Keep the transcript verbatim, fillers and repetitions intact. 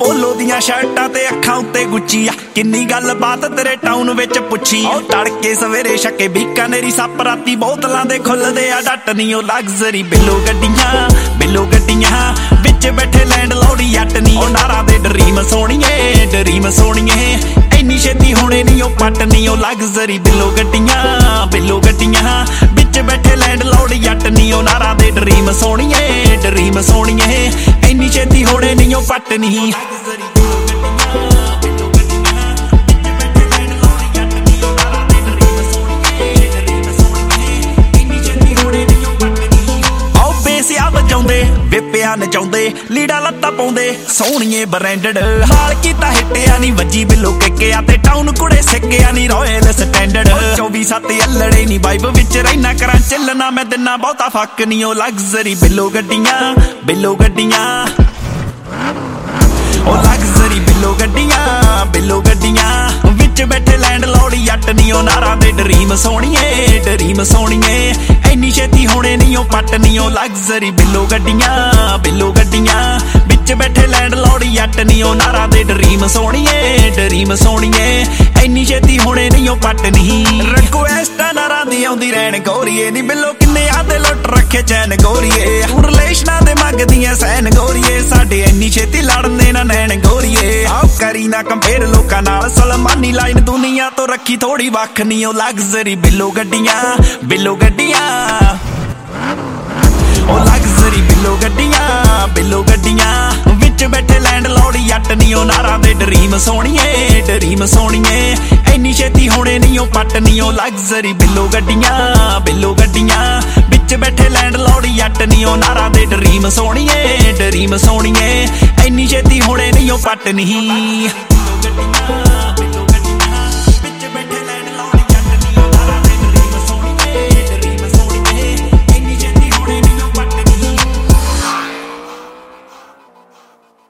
पोलो दियां शर्टां ते अखां उत्ते गुच्ची आ किन्नी गल बात तेरे टाउन विच पुछी ओ तड़के सवेरे छके बीकानेरी सप राती बोतलां दे खुलदे आ डट नी ओ लग्जरी बिल्लो गड्डियां बिल्लो गड्डियां विच बैठे लैंडलॉर्ड जट नी ओ नारा दे ड्रीम सोहणीए ड्रीम सोहणीए इन्नी छेती होणे नी ओ पट नी ओ लग्जरी बिल्लो गड्डियां बिल्लो गड्डियां विच बैठे लैंडलॉर्ड जट नी ओ नारा दे ड्रीम सोहणीए ड्रीम सोहणीए इन्नी छेती होणे नी ओ पट नी विपिया नचाउंदे लीड़ा लत्ता पाउंदे सोहणीए ब्रांडेड हाल कीता हिट्टिया नी वजी बिल्लो केकिया ते टाउन कुड़े सिक्किया नी रॉयल स्टैंडर्ड चौबी सत्त अल्लड़े नी वाइब विच रहना करां चलना मैं दिना बहुता फक नी ओ लग्जरी बिल्लो गड्डियां बिल्लो गड्डियां ओ लग्जरी बिल्लो गड्डियां बिल्लो गड्डियां विच बैठे लैंडलॉर्ड जट नी ओ नारा दे ड्रीम सोहणीए ड्रीम सोहणीए इन्नी छेती होणे नी ओ पट नी ओ लग्जरी बिल्लो गड्डियां बिल्लो गड्डियां विच बैठे लैंडलॉर्ड जट नी ओ नारा दे ड्रीम सोहणीए ड्रीम सोहणीए इन्नी छेती होणे नी ओ पट नी रिक्वेस्ट नारा दी आउंदी रहण गोरीए नी बिल्लो किन्ने आदे लुट रखे चैन गोरीए रिलेशनां दे मंगदियां सैन गोरीए साडे इन्नी छेती लड़ने ना नैन गोरीए आओ करी ना कंपेयर लोकां नाल सलमानी लाइन दुनिया तो रखी थोड़ी वख नी ओ लग्जरी बिल्लो गड्डियां बिल्लो गड्डियां ओ लग्जरी बिल्लो गड्डियां बिल्लो गड्डियां विच बैठे लैंडलॉर्ड जट नी ओ नारा दे ड्रीम सोहणीए ड्रीम सोहणीए इन्नी छेती होणे नी ओ पट नी ओ लग्जरी बिल्लो गड्डियां बिल्लो गड्डियां विच बैठे लैंडलॉर्ड जट नी ओ नारा दे ड्रीम सोहणीए ड्रीम सोहणीए इन्नी छेती होणे नी ओ पट नी